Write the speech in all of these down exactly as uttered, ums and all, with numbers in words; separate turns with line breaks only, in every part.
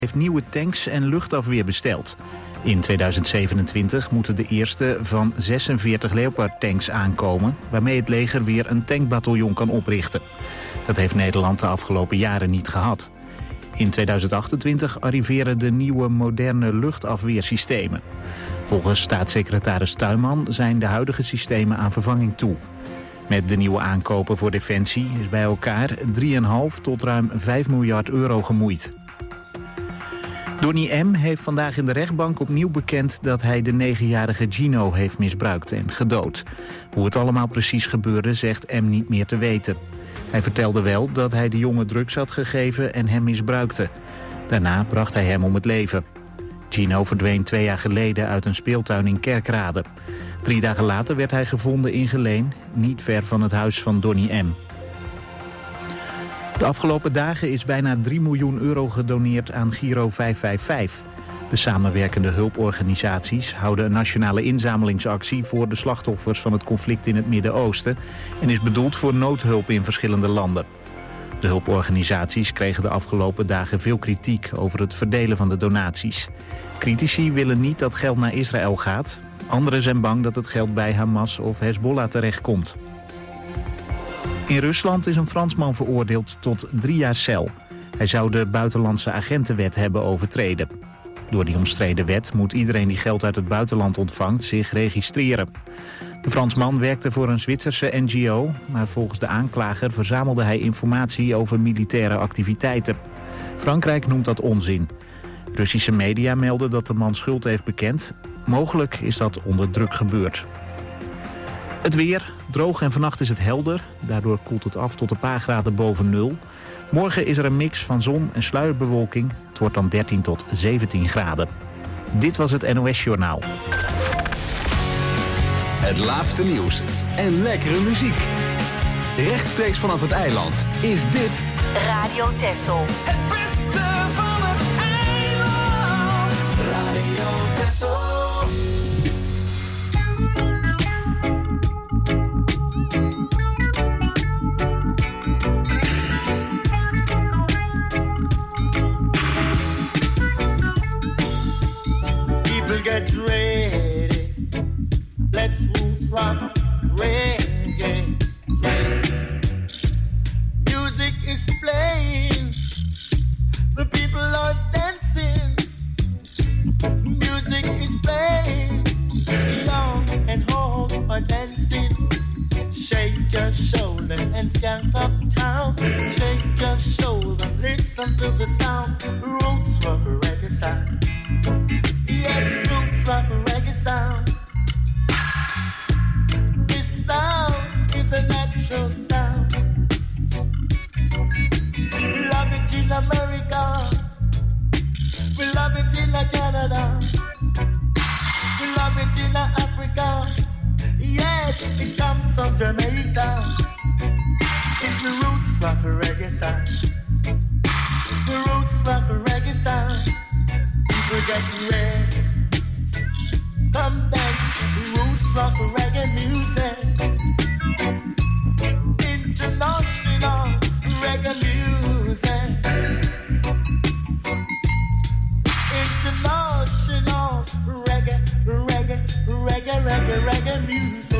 heeft nieuwe tanks en luchtafweer besteld. In tweeduizend zevenentwintig moeten de eerste van zesenveertig Leopard-tanks aankomen, waarmee het leger weer een tankbataljon kan oprichten. Dat heeft Nederland de afgelopen jaren niet gehad. In tweeduizend achtentwintig arriveren de nieuwe moderne luchtafweersystemen. Volgens staatssecretaris Tuinman zijn de huidige systemen aan vervanging toe. Met de nieuwe aankopen voor Defensie is bij elkaar drie komma vijf tot ruim vijf miljard euro gemoeid. Donnie M. heeft vandaag in de rechtbank opnieuw bekend dat hij de negenjarige Gino heeft misbruikt en gedood. Hoe het allemaal precies gebeurde zegt M. niet meer te weten. Hij vertelde wel dat hij de jongen drugs had gegeven en hem misbruikte. Daarna bracht hij hem om het leven. Gino verdween twee jaar geleden uit een speeltuin in Kerkrade. Drie dagen later werd hij gevonden in Geleen, niet ver van het huis van Donnie M. De afgelopen dagen is bijna drie miljoen euro gedoneerd aan Giro vijf vijf vijf. De samenwerkende hulporganisaties houden een nationale inzamelingsactie voor de slachtoffers van het conflict in het Midden-Oosten en is bedoeld voor noodhulp in verschillende landen. De hulporganisaties kregen de afgelopen dagen veel kritiek over het verdelen van de donaties. Critici willen niet dat geld naar Israël gaat. Anderen zijn bang dat het geld bij Hamas of Hezbollah terechtkomt. In Rusland is een Fransman veroordeeld tot drie jaar cel. Hij zou de buitenlandse agentenwet hebben overtreden. Door die omstreden wet moet iedereen die geld uit het buitenland ontvangt zich registreren. De Fransman werkte voor een Zwitserse N G O, maar volgens de aanklager verzamelde hij informatie over militaire activiteiten. Frankrijk noemt dat onzin. Russische media melden dat de man schuld heeft bekend. Mogelijk is dat onder druk gebeurd. Het weer, droog en vannacht is het helder. Daardoor koelt het af tot een paar graden boven nul. Morgen is er een mix van zon en sluierbewolking. Het wordt dan dertien tot zeventien graden. Dit was het N O S Journaal.
Het laatste nieuws en lekkere muziek. Rechtstreeks vanaf het eiland is dit
Radio Texel.
Het beste van het eiland. Radio Texel.
Get ready, let's roots rock reggae. Music is playing, the people are dancing. Music is playing, long and hard are dancing. Shake your shoulder and stamp uptown. Shake your shoulder, listen to the sound. Roots rock reggae sound. Yes, roots rock reggae sound. This sound is a natural sound. We love it in America. We love it in Canada. We love it in Africa. Yes, it comes from Jamaica. It's the roots rock reggae sound. The roots rock reggae sound. People get ready. Come dance, roots rock reggae music. International reggae music. International reggae, reggae, reggae, reggae, reggae music.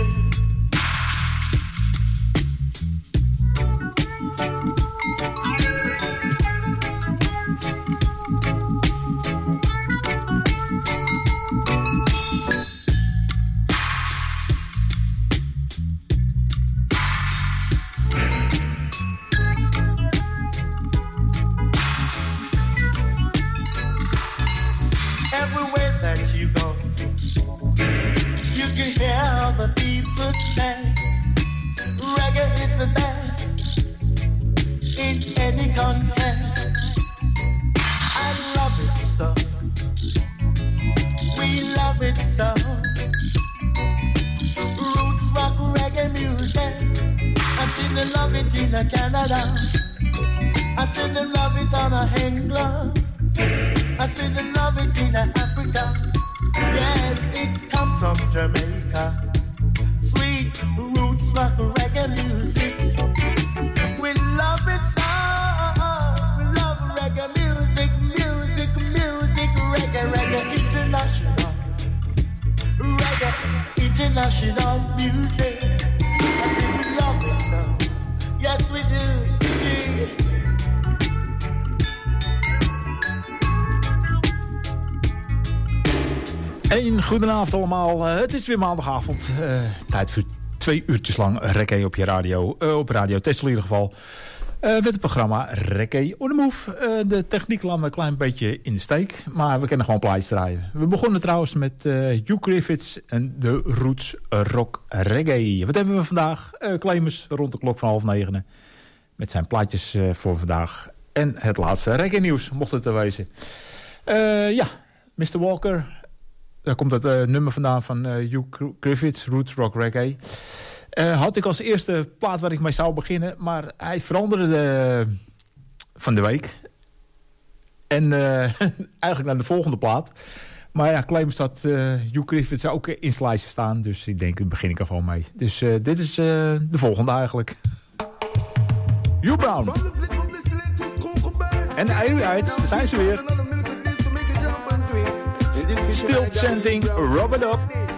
Canada, I see them love it on England, I see them love it in Africa. Yes, it comes from Jamaica. Sweet roots rock reggae music. We love it so. We love reggae music, music,
Een goedenavond allemaal. Uh, het is weer maandagavond. Uh, tijd voor twee uurtjes lang reggae op je radio. Uh, op Radio Texel in ieder geval. Uh, met het programma Reggae on the Move. Uh, de techniek laat me een klein beetje in de steek. Maar we kunnen gewoon plaatjes draaien. We begonnen trouwens met uh, Hugh Griffiths en de Roots Rock Reggae. Wat hebben we vandaag? Uh, Clemens rond de klok van half negen. Met zijn plaatjes uh, voor vandaag. En het laatste reggae nieuws, mocht het er wezen. Uh, ja, mister Walker. Daar komt het uh, nummer vandaan van uh, Hugh Griffiths, Roots Rock Reggae. Uh, had ik als eerste plaat waar ik mee zou beginnen. Maar hij veranderde uh, van de week. En uh, eigenlijk naar de volgende plaat. Maar ja, Clemens had uh, Hugh Griffiths ook in zijn lijstje staan. Dus ik denk, daar begin ik er gewoon mee. Dus uh, dit is uh, de volgende eigenlijk. Hugh Brown. En de Aerites, daar zijn ze weer. Still chanting, rub it up.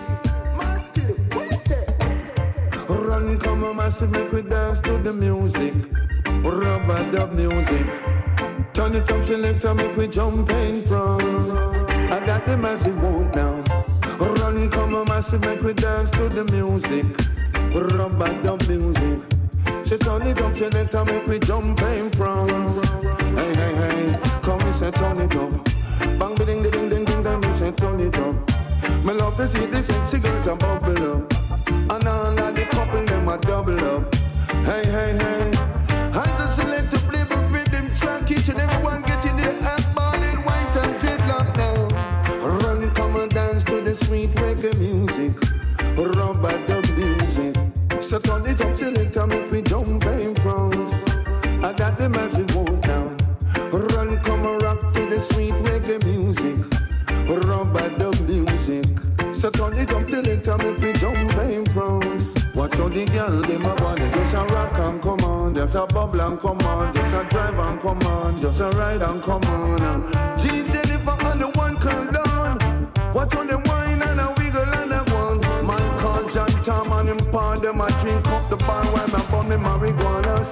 Run, come on, massive, make we dance to the music. Rub it up music. Turn it up, selector, make we jump in front. I got the massive move now. Run, come on, massive, make we dance to the music. Rub it up music. Say turn it up, selector, make we jump in front. Hey, hey, hey, come and say turn it up. Bang, ding, ding, ding, ding, ding, me say turn it up. Me love to see the sexy girls a bubble up. And all of the couple, them a double up. Hey, hey, hey. I just select to play but rhythm track. Each and everyone get in the act, ball in white and dreadlock now. Run, come and dance to the sweet reggae music. Rubber dub music. So turn it up, select and make we jump in front. I got the massive vote now. Run, come and rock to the sweet reggae music. Rubber dub music. So turn it up till it make me jump in front. Watch how the girl, them a wanna just a rock and come on. Just a bubble and come on. Just a drive and come on. Just a ride and come on. G Jennifer and the one called down. Watch how them wine and a wiggle and a one. Man called John Tom and him pawn them a drink up the bar while my bum me marijuana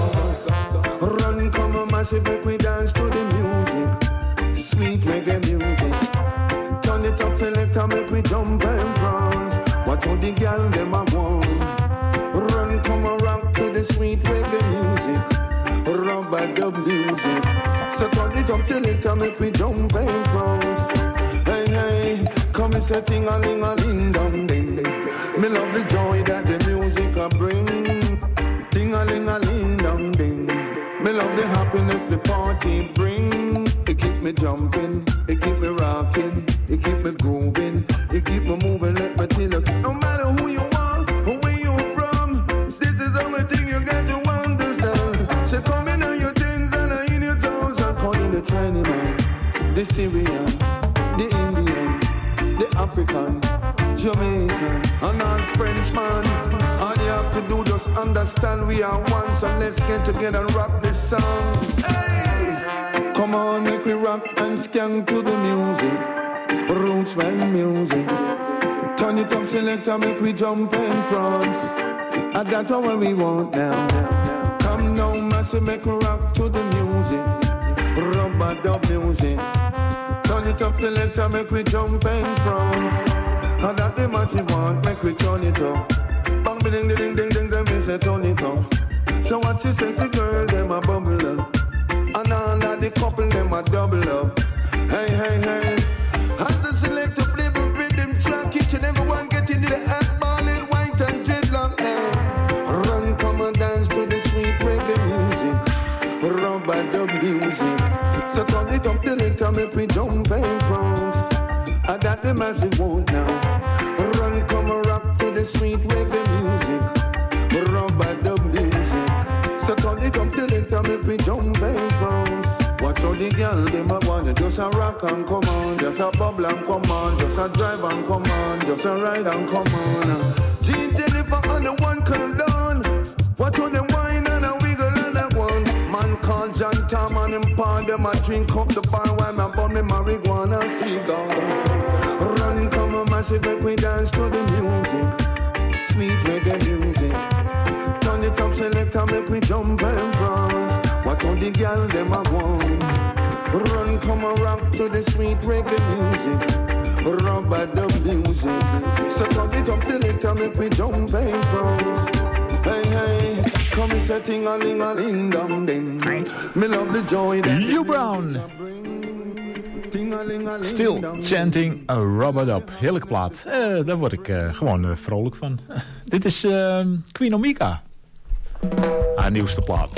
cigar. Run, come on, massive, make we dance to the music. Sweet reggae music. Turn it up, selector, make we jump and prance. Watch how the girl them a want. Run, come and rock to the sweet reggae music. Rubber dub music. So turn it up, selector, make we jump and prance. Hey, hey, come and say ting-a-ling-a-ling dong ding ding. Me love the joy that the music a bring. Ting-a-ling-a-ling dong ding. Me love the happiness the party bring. It keep me jumping, it keep me rocking, it keep me grooving, it keep me moving. Let me tell you, no matter who you are, or where you from, this is the only thing you got to understand. So come in on your things and in your toes. I'm calling the Chinaman, the Syrian, the Indian, the African, Jamaican, and all Frenchman. All you have to do just understand we are one. So let's get together and rock this song. Hey! Come on, make we rock and skank to the music. Roots band music. Turn it up, selector, make we jump and prance. And that's what we want now. Come now, massive, make we rock to the music. Rubber dub music. Turn it up, selector, make we jump and prance. And that the massive want, make we turn it up. Bang, ding, ding, ding, ding, ding, me say turn it up. So what you say, the girl, them a bubble up. And all of the couple, them a double up. Hey, hey, hey. As the selector play but rhythm track, each and everyone get into the act, ball in white and dreadlock now. Run, come and dance to the sweet reggae music. Rubber dub music. So turn it up till it make we jump and prance. I got the massive vote now. Run, come and rock to the sweet reggae music. Rubber dub music. So turn it up till it make we jump and prance. Watch how the girl them a want. Just a rock and come on. Just a bubble and come on. Just a drive and come on. Just a ride and come on. G Jennifer and the one called down. Watch how them wine and a wiggle and a one. Man called John Tom and him pawn them a drink up the bar while my bum me marijuana cigar. Run, come on, massive, make we dance to the music. Sweet reggae music. Turn it up, selector, make we jump and prance. Watch how the girl them a want. Run, come and rock to the sweet reggae music. Rubber dub music. So cut it up till it make we jump and cross. Hey, hey, come and say ting-a-ling-a-ling dum ding. Me love the joy that
Hugh Brown. Still chanting a rubber dub. Heerlijke plaat. Uh, daar word ik uh, gewoon uh, vrolijk van. Dit is uh, Queen Omega. Haar nieuwste plaat.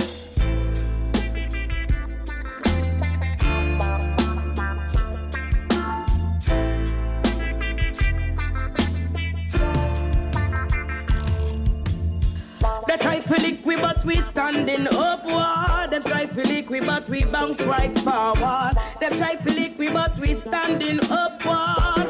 But we standing upward. Them try to lick we, but we bounce right forward. Them try to lick we, but we standing upward.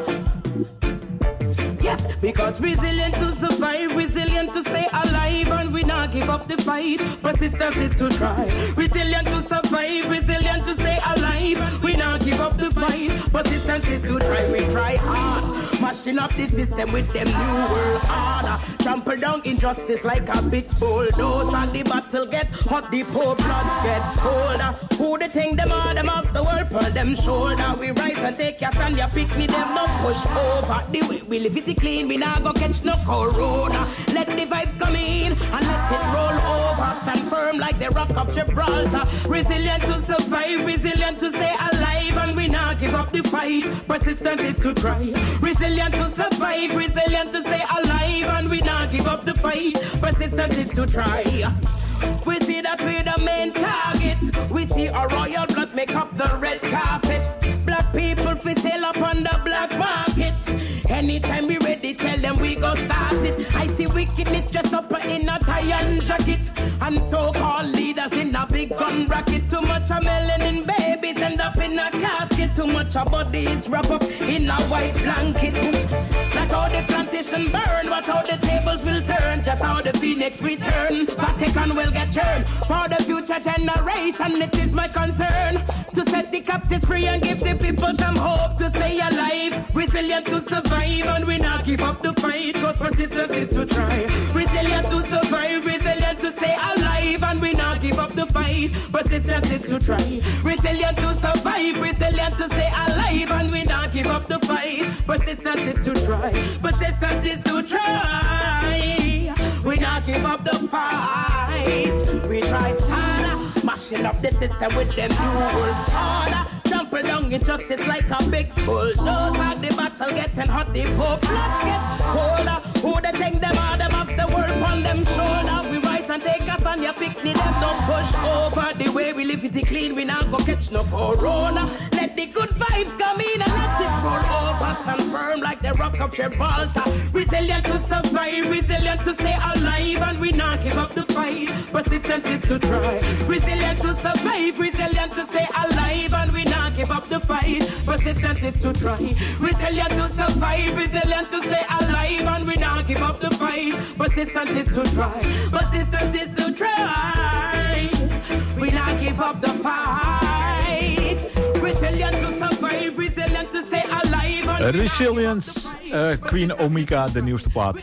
Yes, because resilient to survive, resilient to stay alive, and we not give up the fight. Persistence is to try. Resilient to survive, resilient to stay alive. We not give up the fight. Persistence is to try. We try hard, mashing up the system with them new world order. Trample down injustice like a big bulldozer. And the battle get hot, the poor blood get colder. Who they think them are them off the world, pull them shoulder. We rise and take your stand, you pick me, them no push over. The way we live it clean, we not go catch no corona. Let the vibes come in and let it roll over. Stand firm like the rock of Gibraltar. Resilient to survive, resilient to stay alive, and we not give up the fight. Persistence is to try. Resilient to survive, resilient to stay alive, and we not give up the fight. Persistence is to try. We see that we're the main target. We see our royal blood make up the red carpet. Black people fi sail up on the black markets. Anytime we ready, tell them we go start it. I see wickedness dressed up in a tie and jacket, and so-called leaders in a big gun bracket. Too much of melanin babies end up in a casket. Too much of bodies wrap up in a white blanket. Like how the plantation burn, watch how the tables will turn. Just how the phoenix return, Vatican will get turned. For the future generation, it is my concern to set the captives free and give the people some hope to stay alive. Resilient to survive, and we not give up the fight, cause persistence is to try. Resilient to survive, resilient to stay alive, and we not give up the fight. Persistence is to try. Resilient to survive, resilient to stay alive, and we not give up the fight. Persistence is to try. Persistence is to try. We not give up the fight. We try harder, mashing up the system with them new world order. Trample down injustice like a big bulldozer. The battle getting hot, the poor blood get colder. Who they think them are them off the world on them shoulder. We rise and take us on your picnic, them don't push over. The way we live it clean, we not go catch no corona. Let the good vibes come in and let it roll over. Stand firm like the rock of Gibraltar. Resilient to survive, resilient to stay alive, and we not give up the fight. Persistence is to try. Resilient to survive, resilient to stay alive, and we not give up the fight. Persistence is to try. Resilient to survive, resilient to stay alive, and we not give up the fight. Persistence is to try. Persistence is to try. We not give up the fight. Resilient to survive, resilient to stay alive, and
Resilience, uh, Queen Omega, de nieuwste plaat.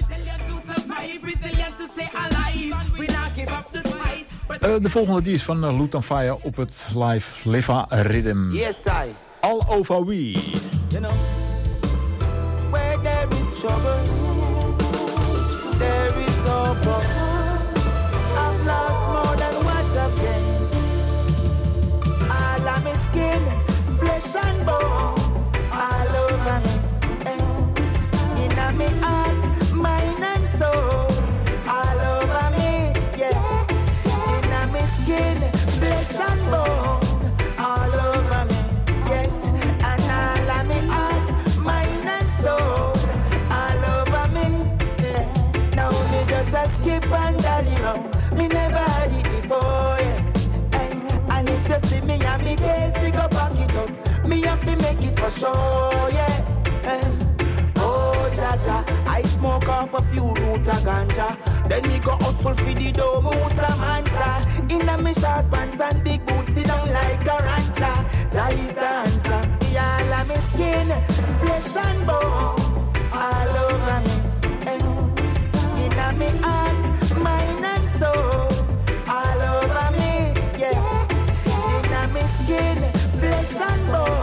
Uh, de volgende die is van uh, Loot on Fire op het live Liva Rhythm.
Yes, I.
All Over We.
You know, where there is trouble, there is hope. I've lost more than what I've gained. All of my skin, flesh and bones, all over me. In my heart, mind and soul, all over me. Yeah. In my skin, flesh and bone, all over me. Yes. And all of my heart, mind and soul, all over me. Yeah. Now me just a skip and dally round. Me never had it before, yeah. And, and if you see me and me case, you go back it up. Me have to make it for sure, yeah. And, oh, Jaja, I smoke off a few root of ganja. Then me go hustle for the dough, Musa Mansa. Inna me short pants and big boots, sit down like a rancher. Jah is the answer. All of me skin, flesh and bones, all over me. Inna me heart, mind and soul, all over me. Yeah. Inna me skin, flesh and bones.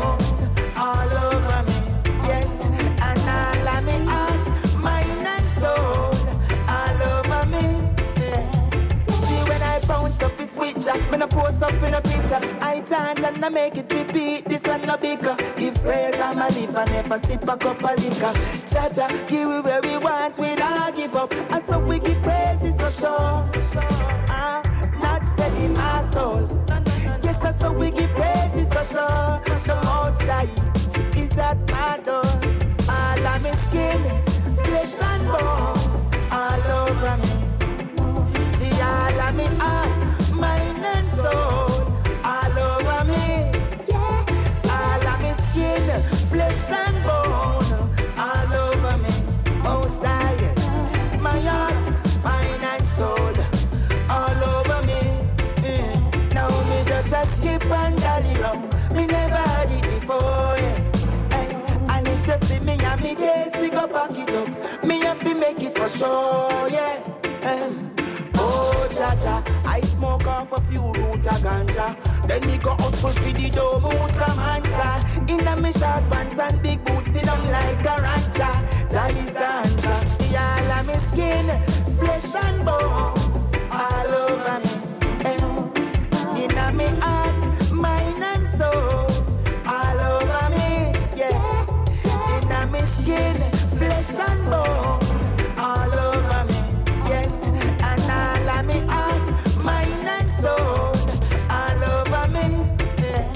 I make it repeat. This and no bigger. Give praise and my live and never sip a cup of liquor. Jaja, give we where we want, we not give up. And so we give praises for sure. Uh, not selling my soul. Yes, that's so we give praises for sure. The most high is at my door. All of my skin, flesh and bones, all over me. See all of me heart, mind and soul, all over me. All of me skin, flesh and bone, all over me. Most high, my heart, mind and soul, all over me. Mm. Now me just a skip and dally round. Me never had it before, yeah. And if you see me and me days, we go back it up. Me have to make it for sure, yeah. Oh, Jaja, I smoke off a few root of ganja. Then me go hustle for the dough, move some answer. Inna me short pants and big boots, sit down like a rancher. Jolly's dancer, the all of me skin, flesh and bones, all over me. Inna me heart, mind and soul, all over me, yeah. Inna me skin, flesh and bone, all over me, yes. And all of me heart, mind and soul, all over me, yeah.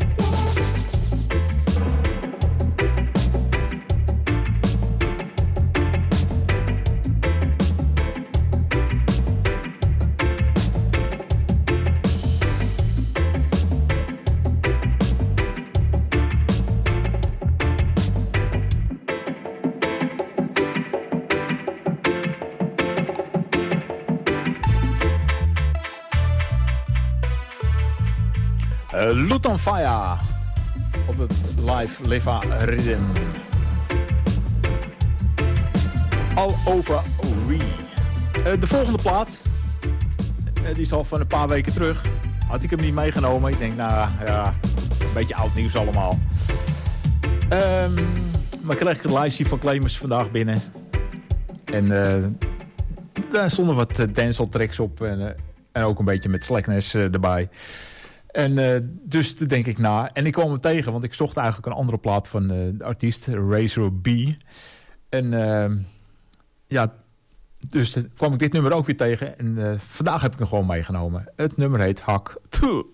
Uh, Loot on Fire op het live Leva Rhythm. All Over We. Uh, de volgende plaat, uh, die is al van een paar weken terug. Had ik hem niet meegenomen. Ik denk, nou ja, een beetje oud nieuws allemaal. Um, maar ik kreeg een lijstje van claimers vandaag binnen. En uh, daar stonden wat uh, dancehall tracks op. En, uh, en ook een beetje met slackness uh, erbij. En uh, dus toen denk ik na. En ik kwam hem tegen, want ik zocht eigenlijk een andere plaat van uh, de artiest, Razor B. En uh, ja, dus toen kwam ik dit nummer ook weer tegen. En uh, vandaag heb ik hem gewoon meegenomen. Het nummer heet Hak twee.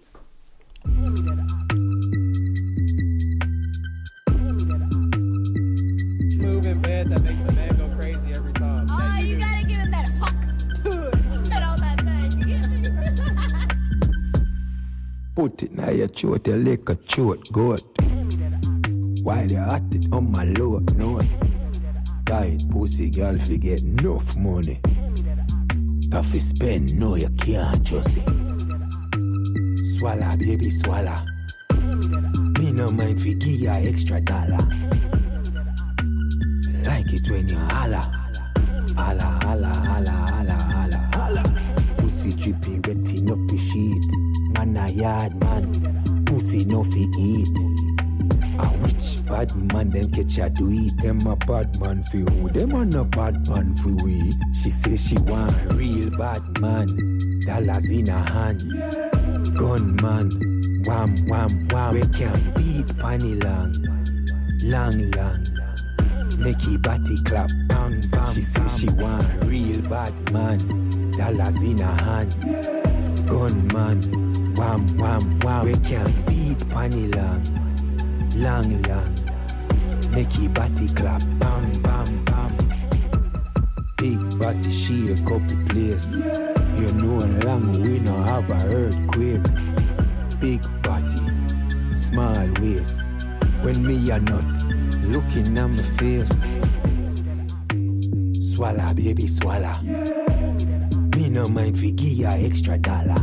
Moving bed that makes a man go crazy every time.
Oh, you, you gotta give him that hawk. Spit on that thing.
Put it now your throat, you lick a throat goat. While you at it on my low note. Tight pussy girl fi get enough money. If you spend, no you can't just it. Swallow baby swallow. Me no mind fi give ya extra dollar. Like it when you holla. Holla, holla, holla, holla, holla, holla. Pussy drippy wetting up the sheet. Man a yard man, pussy no fi eat. A witch bad man them catch a do it. Them a bad man fi who? Them a no bad man fi we. She say she want a real bad man. Dollars in her hand, gun man. Wham wham wham. We can beat panny long, long long. Make he body clap, bang bang. She say she want a real bad man. Dollars in her hand, gun man. Wham, wham, wham. We can beat panny long, long, long. Make he body clap, bam, bam, bam. Big body shake up the place. You know long we no have a earthquake. Big body, small waist. When me a nut, looking at my face. Swallow, baby, swallow. Me no mind fi give ya extra dollar.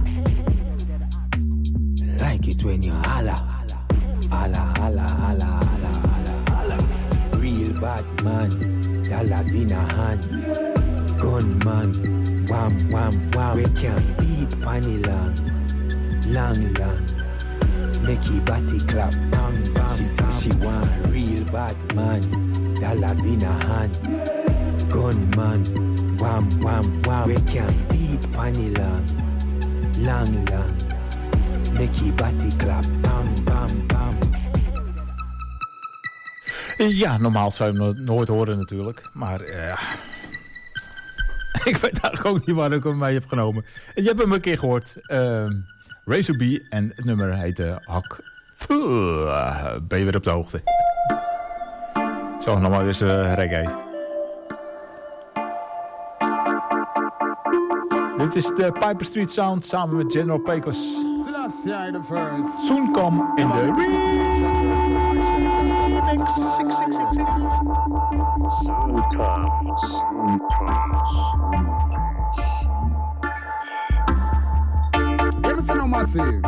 Like it when you holla, holla, holla, holla, holla, holla, holla. Real bad man, dollars in a hand, gun man, wham, wham, wham. We can beat panny long, long, long. Make he body clap, bam, bam. She say she want a real bad man, dollars in a hand, gun man, wham, wham, wham. We can beat panny long, long, long. make your body clap. Bam, bam, bam.
Ja, normaal zou je hem no- nooit horen natuurlijk. Maar uh, ik weet eigenlijk ook niet waar ik hem mee heb genomen. Je hebt hem een keer gehoord. Uh, Razor B en het nummer heette Hak. Puh, ben je weer op de hoogte. Zo, nog maar eens uh, reggae. Dit is de Piper Street Sound samen met General Pecos. Soon Come in the remix. Soon come, soon come.
Listen no massive.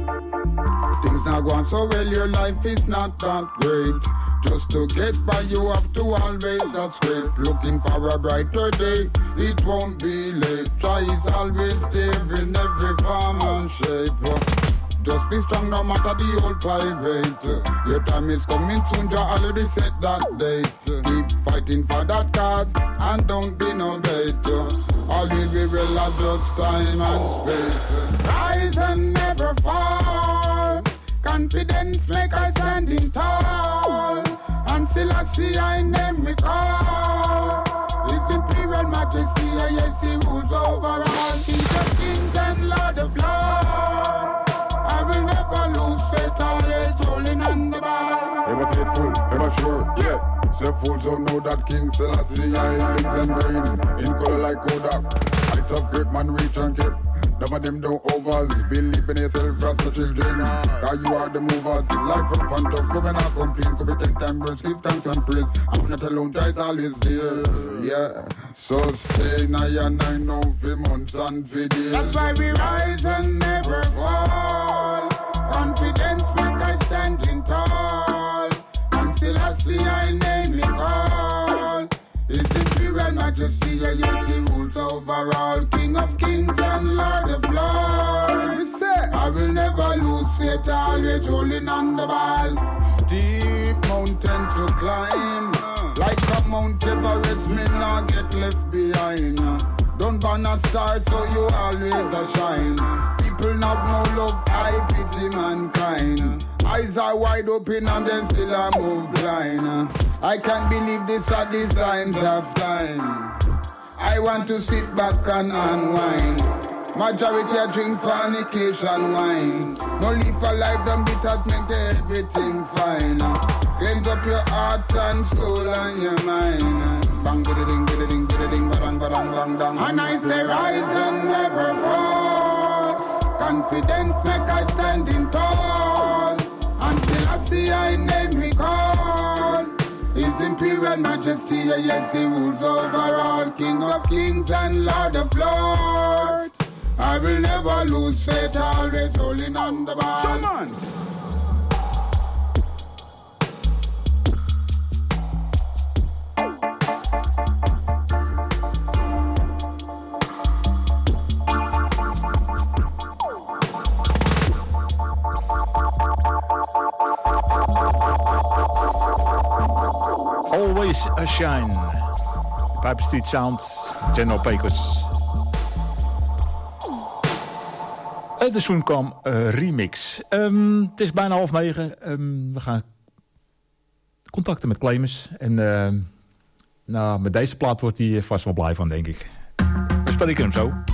Things not going so well, your life is not that great. Just to get by, you have to always have straight. Looking for a brighter day, it won't be late. Try is always there in every form and shape. Just be strong no matter the old pirate. Your time is coming soon, you already set that date. Keep fighting for that cause and don't be no bait. All will be real are just time and space. Rise and never fall. Confidence make I standing tall. And still I see I name me call. His Imperial Majesty, yes, he rules over all. King of kings and Lord of lords. I will never lose faith, always rolling on the ball.
Ever faithful, ever sure, yeah. Say fools don't know that King Selassie I lives and reign in color like Kodak. Heights of great man reach and keep. None of them don't overs. Believe in yourself as the children. Cause you are the movers. Life in front of governor complain. Could be ten times worse, give thanks and praise. I'm not alone, it's always there. Yeah. So stay now and I know for months and for days.
That's why we rise and never fall. Confidence make I standing tall. And still I see I name me call. His Imperial Majesty, yes, he rules over all. King of kings and Lord of lords. I will never lose faith, always rolling on the ball. Steep mountain to climb. Like a Mount Everest, me not get left behind. Don't burn a star, so you always a shine. People have no love, I pity mankind. Eyes are wide open and them still I move blind. I can't believe this are the signs of time. I want to sit back and unwind. Majority I drink fornication wine. No live for life, them bitters make everything fine. Cleanse up your heart and soul and your mind. Bang bidi ding bidi ding bidi ding badang badang bang dang. And I say rise and never fall. Confidence make I standing tall. Until I see I name me call. His Imperial Majesty, yes, he rules over all. King of kings and Lord of lords. I will never lose faith, always rolling on the ball. Come on!
Always a Shine. Piper Street Sound, General Pecos. De Soon Come uh, remix. Um, het is bijna half negen. Um, we gaan contacten met Clemens. En uh, nou, met deze plaat wordt hij vast wel blij van, denk ik. We spreken hem zo.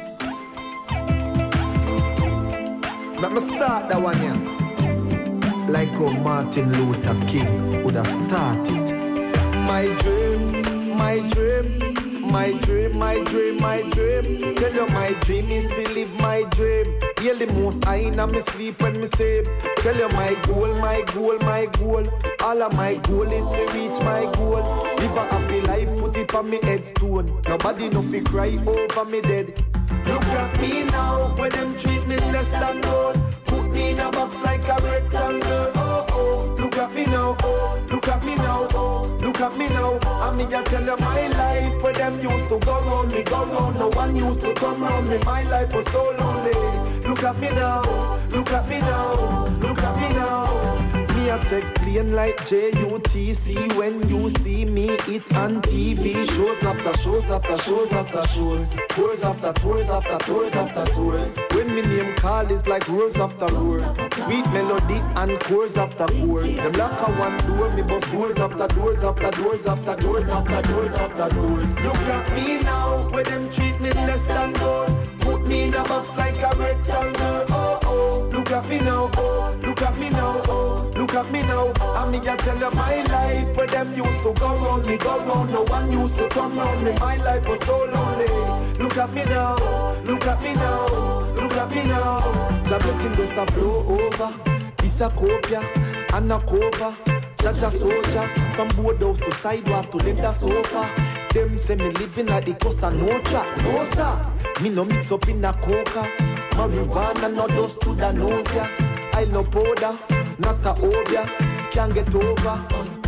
Let me start that one, yeah. Like how Martin Luther King would have started. My dream, my dream, my dream, my dream, my dream. Tell you my dream is to live my dream. Hear the most I in me sleep when me sleep. Tell you my goal, my goal, my goal. All of my goal is to reach my goal. Live a happy life, put it on me headstone. Nobody no fi cry over me dead. Look at me now, when them treat me less than gold. Put me in a box like a rectangle. Oh oh, look at me now. Oh, look at me now. Oh, look at me now. I me just tell you my life. Where them used to go round me, go round. No one used to come round me. My life was so lonely. Look at me now. Look at me now. Look at me now. Me
Me I take plane like J U T C. When you see me, it's on T V. Shows after shows after shows after shows. Tours after tours after tours after tours. When me name call is like roars after roars. Sweet melody and chorus after chorus. Them lock a one door, me bust doors after doors after doors after doors after doors after doors. Look at me now, where them treat me less than gold. Put me in a box like a rectangle. Oh oh, look at me now. Oh, look at me now. Oh, look at me now. And me a tell you my life, where them used to go round me, go round. No one used to come round me. My life was so lonely. Look at me now. Look at me now. Look at me now. The blessing does a flow over. This a copia and a cover. Jaja soldier, from boardhouse to sidewalk to leather sofa. Them say me living at the coast and no track, no sir. Me no mix up in a coca. Marijuana no dust to the nose, yeah. I no powder, not a obia. Can't get over.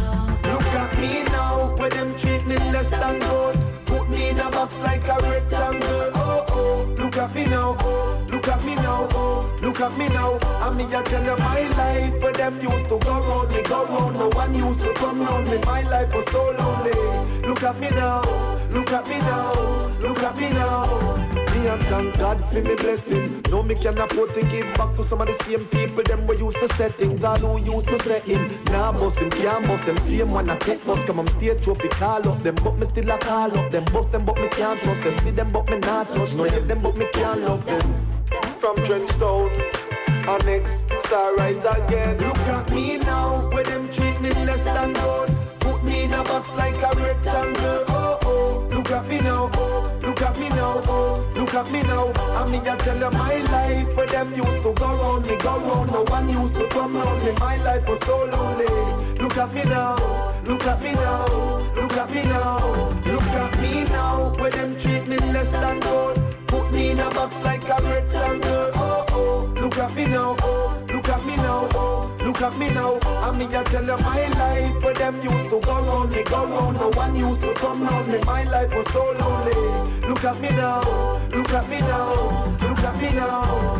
Look at me now, where them treat me less than gold. Put me in a box like a rectangle. Oh oh, look at me now. Oh, look at me now. Oh, look at me now. And me a tell you my life, where them used to go round me, go round. No one used to come round me. My life was so lonely. Look at me now. Look at me now. Look at me now. Me a thank God for me blessing. No me can afford to give back to some of the same people. Them we used to set things, all who used to set him. Now nah, bust him, can't bust them. Same one I take bus, come on stage trophy, call up them, but me still a call up them. Bust them, but me can't trust them. See them, but me not touch. No hate them, but me can't love them. From Trenchtown, our next star rise again. Look at me now, where them treat me less than gold. Put me in a box like a rectangle. Oh oh, look at me now. Oh, look at me now. Oh, look at me now. I mean I tell you my life, where them used to go round me, go round. No one used to come round me. My life was so lonely. Look at me now. Look at me now. Look at me now. Look at me now, where them treat me less than gold. Put me in a box like a rectangle. Oh oh, look at me now. Oh, look at me now. Oh, look at me now. I mean I tell you my life, where them used to go round me, go round. No one used to come round me. My life was so lonely. Look at me now. Look at me now. Look at me now.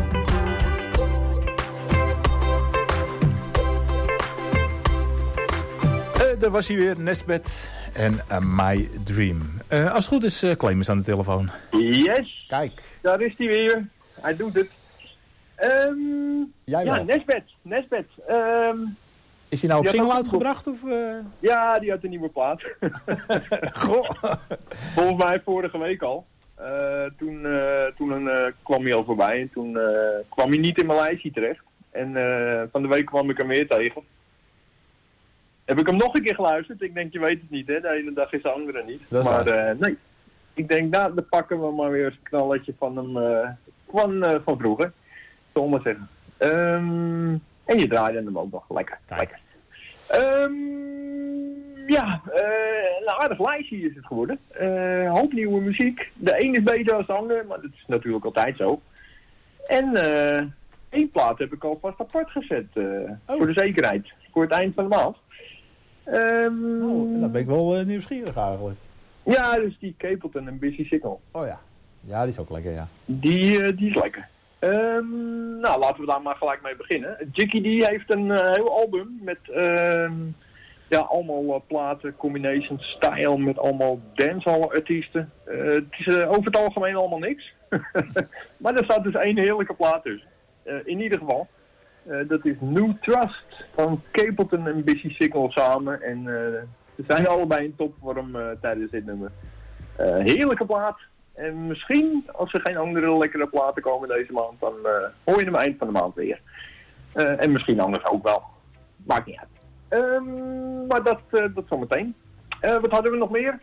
Uh, daar was hij weer, Nesbeth en uh, My Dream. Uh, als het goed is, uh, Clemens aan de telefoon.
Yes.
Kijk.
Daar is hij weer. Hij doet het. Um,
Jij
ja,
wel.
Nesbeth. Nesbeth. Um,
is hij nou op single uitgebracht? Of, uh...
Ja, die had een nieuwe plaat.
Goh.
Volgens mij vorige week al. Uh, toen uh, toen uh, kwam hij al voorbij. En toen uh, kwam hij niet in mijn lijstje terecht. En uh, van de week kwam ik hem weer tegen. Heb ik hem nog een keer geluisterd. Ik denk, je weet het niet, hè. De ene dag is de andere niet. Maar uh, nee. Ik denk, nou, dan pakken we maar weer een knalletje van hem uh, van, uh, van vroeger. Zal ik maar zeggen. Um, en je draaide hem ook nog. Lekker. Lekker. Um, ja, uh, een aardig lijstje is het geworden. Uh, hoop nieuwe muziek. De een is beter dan de ander, maar dat is natuurlijk altijd zo. En uh, één plaat heb ik alvast apart gezet. Uh, oh. Voor de zekerheid. Voor het eind van de maand. Um,
oh, dan ben ik wel uh, nieuwsgierig eigenlijk.
Ja, dus die Capleton en Busy Signal.
Oh ja. Ja, die is ook lekker, ja.
Die, uh, die is lekker. Um, nou, laten we daar maar gelijk mee beginnen. Jikky D heeft een uh, heel album met um, ja, allemaal uh, platen, combinations, stijl met allemaal dancehall artiesten. Uh, het is uh, over het algemeen allemaal niks. Maar er staat dus één heerlijke plaat tussen. Uh, in ieder geval. Uh, dat is New Trust van Capleton en Busy Signal samen. En uh, ze zijn allebei in topvorm uh, tijdens dit nummer. Uh, heerlijke plaat. En misschien, als er geen andere lekkere platen komen deze maand, dan uh, hoor je hem eind van de maand weer. Uh, en misschien anders ook wel. Maakt niet uit. Um, maar dat, uh, dat zometeen. Uh, wat hadden we nog meer?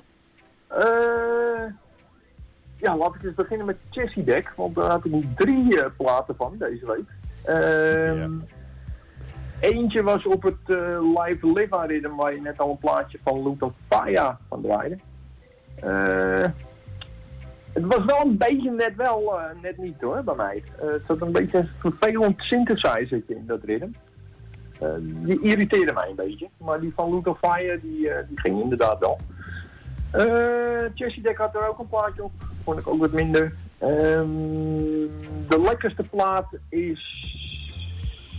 Uh, ja, laat ik eens beginnen met Chessie Deck. Want daar had ik drie uh, platen van deze week. Um, ja. Eentje was op het uh, Live Live Rhythm, waar je net al een plaatje van Luton Fire van draaide. Uh, het was wel een beetje net wel, uh, net niet hoor, bij mij. Uh, het zat een beetje een vervelend synthesizertje in dat rhythm. Uh, die irriteerde mij een beetje, maar die van Luton Fire, die, uh, die ging inderdaad wel. Uh, Chessie Deck had er ook een plaatje op, vond ik ook wat minder. Um, de lekkerste plaat is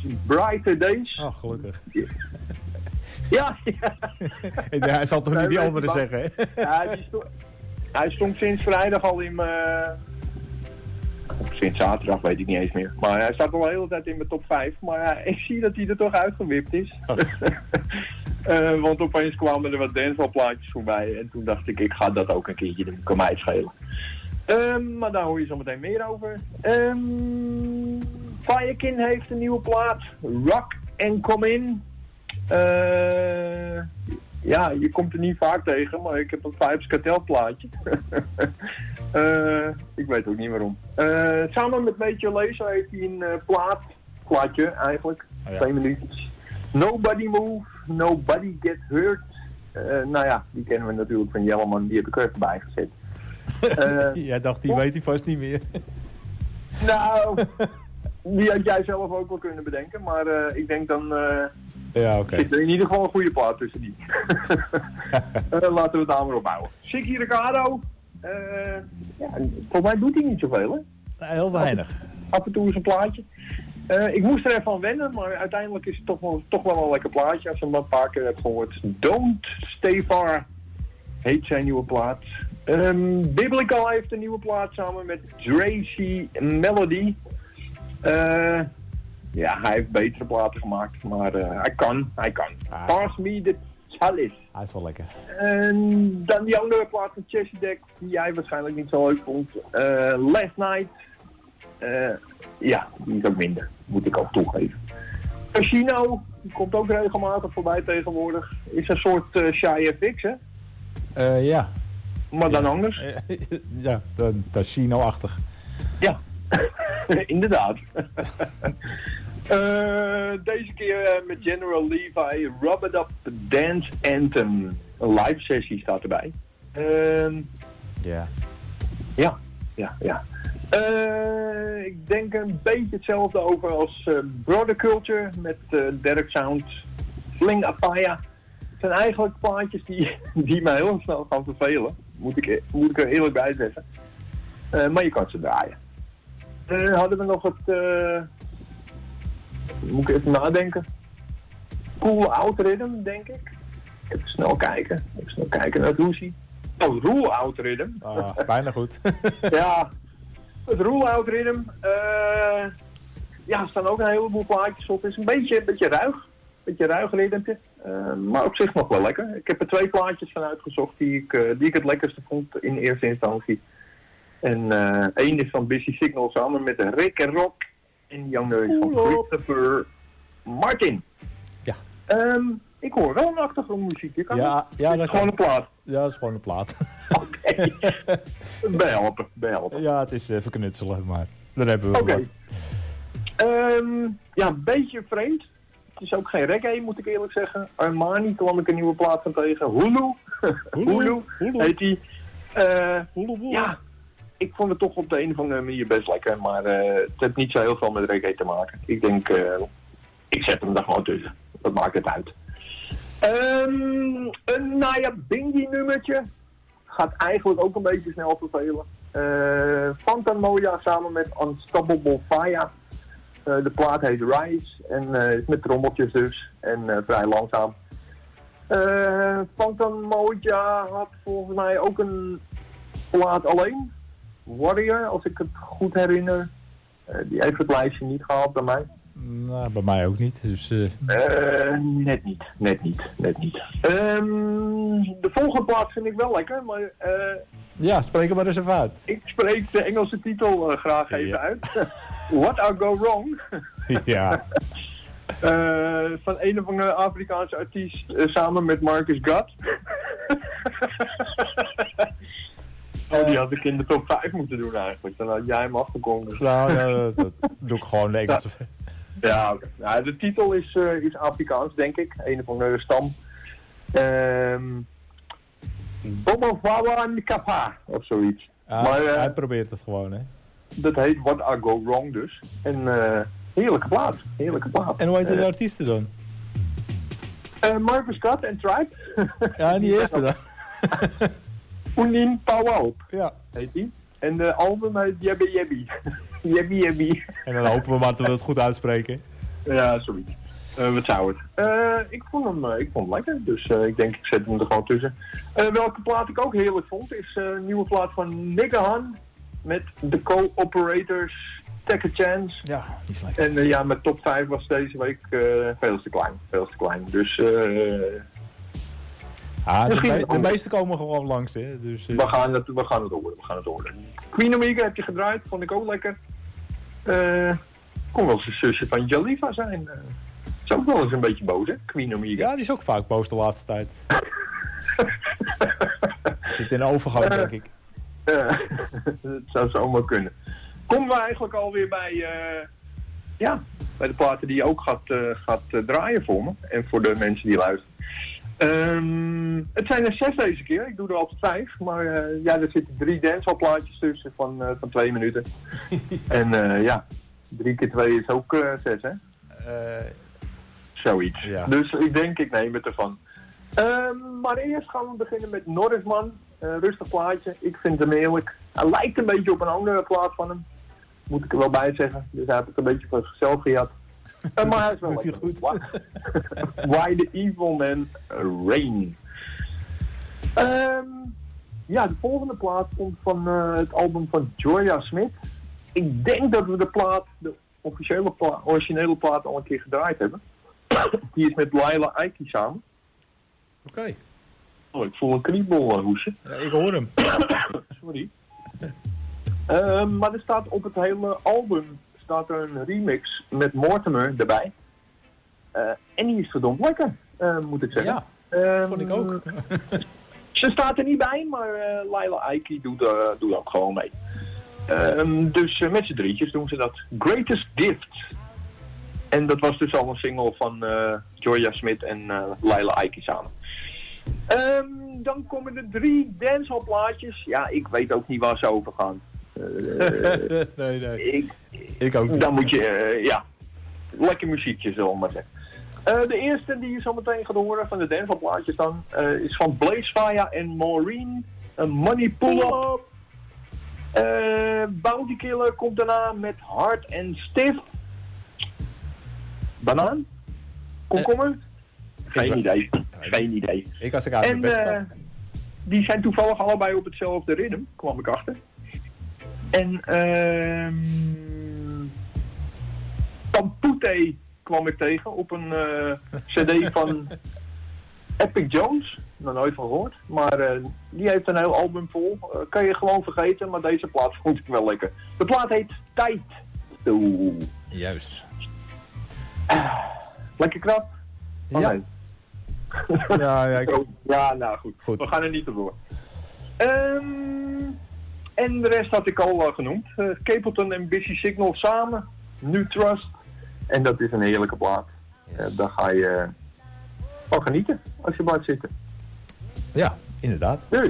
Brighter Days.
Oh, gelukkig.
Ja, ja.
Hij zal toch niet die andere zeggen, hè?
Ja, die stond, hij stond sinds vrijdag al in mijn... Of sinds zaterdag, weet ik niet eens meer. Maar hij staat al de hele tijd in mijn top vijf. Maar ja, ik zie dat hij er toch uitgewipt is. Oh. uh, want opeens kwamen er wat dancehall-plaatjes voorbij. En toen dacht ik, ik ga dat ook een keertje doen. Kan mij het schelen. Um, maar daar hoor je zo meteen meer over. Um, Firekin heeft een nieuwe plaat. Rock and Come In. Uh, ja, je komt er niet vaak tegen, maar ik heb een Vibes Cartel plaatje. uh, ik weet ook niet waarom. Uh, samen met Major Lazer heeft hij een uh, plaat, plaatje eigenlijk, oh ja. twee minuutjes. Nobody Move, Nobody Get Hurt. Uh, nou ja, die kennen we natuurlijk van Jelleman, die heb ik er even bij gezet. Uh,
Jij dacht, die weet hij vast niet meer.
Nou, die had jij zelf ook wel kunnen bedenken, maar uh, ik denk dan... Uh,
Ja, oké. Okay.
Zit er in ieder geval een goede plaat tussen die. uh, laten we het daar maar opbouwen. Siki Ricardo. Uh, ja, volgens mij doet hij niet zoveel, hè?
Nou, heel weinig.
Af, af en toe is een plaatje. Uh, ik moest er even aan wennen, maar uiteindelijk is het toch wel, toch wel een lekker plaatje als je hem een paar keer hebt gehoord. Don't Stay Far heet zijn nieuwe plaat. Um, Biblical heeft een nieuwe plaat samen met Tracy Melody. Uh, Ja, hij heeft betere platen gemaakt, maar uh, hij kan, hij kan. Ah, Pass Me the Chalice.
Hij is wel lekker.
En dan die andere plaat van Chessie Deck, die jij waarschijnlijk niet zo leuk vond. Uh, Last Night. Uh, ja, die is ook minder, moet ik ook toegeven. Casino, die komt ook regelmatig voorbij tegenwoordig. Is een soort uh, Shy F X, hè?
Uh, ja.
Maar dan
ja.
anders.
Ja, dan Casino-achtig.
Ja, inderdaad. Uh, deze keer uh, met General Levi, Rub It Up Dance Anthem. Een live sessie staat erbij. Uh,
yeah.
Ja, ja, ja. Uh, ik denk een beetje hetzelfde over als uh, Brother Culture met uh, Derek Sound, Fling Apaya. Het zijn eigenlijk plaatjes die, die mij heel snel gaan vervelen. Moet ik, moet ik er eerlijk bij zeggen. Uh, maar je kan ze draaien. Uh, hadden we nog het... Uh, moet ik even nadenken. Cool Out Rhythm, denk ik. Even snel kijken. Even snel kijken naar het Roesie. Oh, Rule Out Rhythm.
Ah, bijna goed.
Ja, het Rule Out Rhythm. Uh, ja, er staan ook een heleboel plaatjes op. Het is een beetje, een beetje ruig. Een beetje ruig ritmetje. Uh, maar op zich nog wel lekker. Ik heb er twee plaatjes van uitgezocht die ik, uh, die ik het lekkerste vond in eerste instantie. En uh, één is van Busy Signal samen met Rick en Rock. En die andere is van Christopher Martin.
Ja.
Um, ik hoor wel een achtergrondmuziekje. Kan
ja,
dat?
ja,
dat is gewoon een plaat.
Ja, dat is gewoon een plaat.
Oké. Behelpen, behelpen.
Ja, het is even knutselen, maar daar hebben we
Oké.
Okay.
Um, ja, een beetje vreemd. Het is ook geen reggae, moet ik eerlijk zeggen. Armani kwam ik een nieuwe plaat van tegen. Hulu. Hulu, Hulu, Hulu. heet die. Uh,
Hulu, Hulu.
Ja, ik vond het toch op de een of andere manier best lekker. Maar uh, het heeft niet zo heel veel met reggae te maken. Ik denk, uh, ik zet hem er gewoon tussen. Dat maakt het uit. Um, een Naya Bingy nummertje. Gaat eigenlijk ook een beetje snel vervelen. Uh, Fanta Moya samen met Unstoppable Fire. Uh, de plaat heet Rise. En uh, is met trommeltjes dus. En uh, vrij langzaam. Uh, Fanta Moya had volgens mij ook een plaat alleen. Warrior, als ik het goed herinner. Uh, die heeft het lijstje niet gehaald bij mij.
Nou, bij mij ook niet. Dus, uh...
Uh, net niet, net niet, net niet. Um, de volgende plaat vind ik wel lekker, maar... Uh,
ja, spreek hem maar eens even uit.
Ik spreek de Engelse titel uh, graag ja. even uit. What I Go Wrong.
Ja.
Uh, van een of andere Afrikaanse artiest uh, samen met Marcus Gatt. Oh, die had ik in de top vijf moeten doen eigenlijk. Dan had jij hem afgekomen.
Nou, ja, dat, dat doe ik gewoon de Engelse.
Ja, okay. Ja, de titel is, uh, is Afrikaans, denk ik. Een of andere stam. Um, Bobovawa Nkapa, of zoiets.
Ah,
maar, uh,
hij probeert het gewoon, hè.
Dat heet What I Go Wrong dus. En uh, heerlijke plaat, heerlijke plaat.
En hoe heet de
uh,
artiesten dan?
Uh, Marcus Gatt en Tribe.
Ja, en die eerste dan?
Unin Pawop.
Ja.
Heet die. En de album heet Jebby Jebby. Jebby Jebby.
En dan hopen we maar dat we het goed uitspreken.
Ja, zoiets. Uh, wat zou het? Uh, ik, vond hem, uh, ik vond hem lekker, dus uh, ik denk ik zet hem er gewoon tussen. Uh, welke plaat ik ook heerlijk vond, is uh, een nieuwe plaat van Niggahan met The Co-Operators, Take a Chance.
Ja, die is lekker.
En uh, ja, mijn top vijf was deze week uh, veel te klein, veel te klein. Dus uh,
ah, de, me- de meeste komen gewoon langs, hè. Dus, uh...
we, gaan het, we gaan het horen, we gaan het horen. Queen Omega heb je gedraaid, vond ik ook lekker. Uh, kon wel eens een zusje van Jalifa zijn. Uh, is ook wel eens een beetje boos, hè, Queen Omega.
Ja, die is ook vaak boos de laatste tijd. Zit in de overgang, uh, denk ik.
Uh, dat zou zomaar kunnen. Komen we eigenlijk alweer bij, uh, ja, bij de platen die je ook gaat, uh, gaat uh, draaien voor me. En voor de mensen die luisteren. Um, het zijn er zes deze keer. Ik doe er altijd vijf. Maar uh, ja, er zitten drie dancehallplaatjes tussen van, uh, van twee minuten. En uh, ja, drie keer twee is ook uh, zes, hè? Uh, Zoiets. Ja. Dus ik denk, ik neem het ervan. Um, maar eerst gaan we beginnen met Norrisman. Uh, rustig plaatje. Ik vind hem heerlijk. Hij lijkt een beetje op een andere plaat van hem. Moet ik er wel bij zeggen. Dus hij heeft het een beetje voor zichzelf gehad. Uh, maar hij is wel lekker. Goed. Why the Evil Man Rain. Um, ja, de volgende plaat komt van uh, het album van Jorja Smith. Ik denk dat we de plaat, de officiële plaat, originele plaat al een keer gedraaid hebben. Die is met Laila Aiki samen.
Oké. Okay.
Oh, ik voel een kriebelhoesje.
Ja, ik hoor hem.
Sorry. Uh, maar er staat op het hele album staat er een remix met Mortimer erbij. Uh, en die is verdomd lekker, uh, moet ik zeggen.
Ja,
um,
vond ik ook.
Ze staat er niet bij, maar uh, Laila Aiki doet, uh, doet ook gewoon mee. Um, dus uh, met z'n drietjes doen ze dat. Greatest Gift. En dat was dus al een single van uh, Jorja Smith en uh, Laila Aiki samen. Um, dan komen er drie dancehall-plaatjes. Ja, ik weet ook niet waar ze over gaan. Uh,
nee, nee.
Ik,
ik ook niet.
Dan moet je, uh, ja, lekker muziekje, zullen we maar zeggen. Uh, de eerste die je zo meteen gaat horen van de dancehall-plaatjes dan, uh, is van Blaze Fire en Maureen. Een Money Pull-Up. Uh, Bounty Killer komt daarna met Hard and Stiff. Banaan? Komkommer? Uh, Geen idee. Geen idee.
Ik was er uit
En uh, die zijn toevallig allebei op hetzelfde ritme, kwam ik achter. En uh, Pampute kwam ik tegen op een uh, cd van Epic Jones. Nog nooit van gehoord. Maar uh, die heeft een heel album vol. Uh, kan je gewoon vergeten, maar deze plaat vond ik wel lekker. De plaat heet Tijd. Oeh.
Juist.
Uh, lekker krap? Oh,
ja.
Nee.
ja, ja, ik...
ja, nou goed. goed. We gaan er niet door. Um, en de rest had ik al uh, genoemd. Uh, Capleton en Busy Signal samen. Nu Trust. En dat is een heerlijke plaat. Yes. Uh, daar ga je uh, van genieten als je blijft zitten.
Ja, inderdaad.
Nee.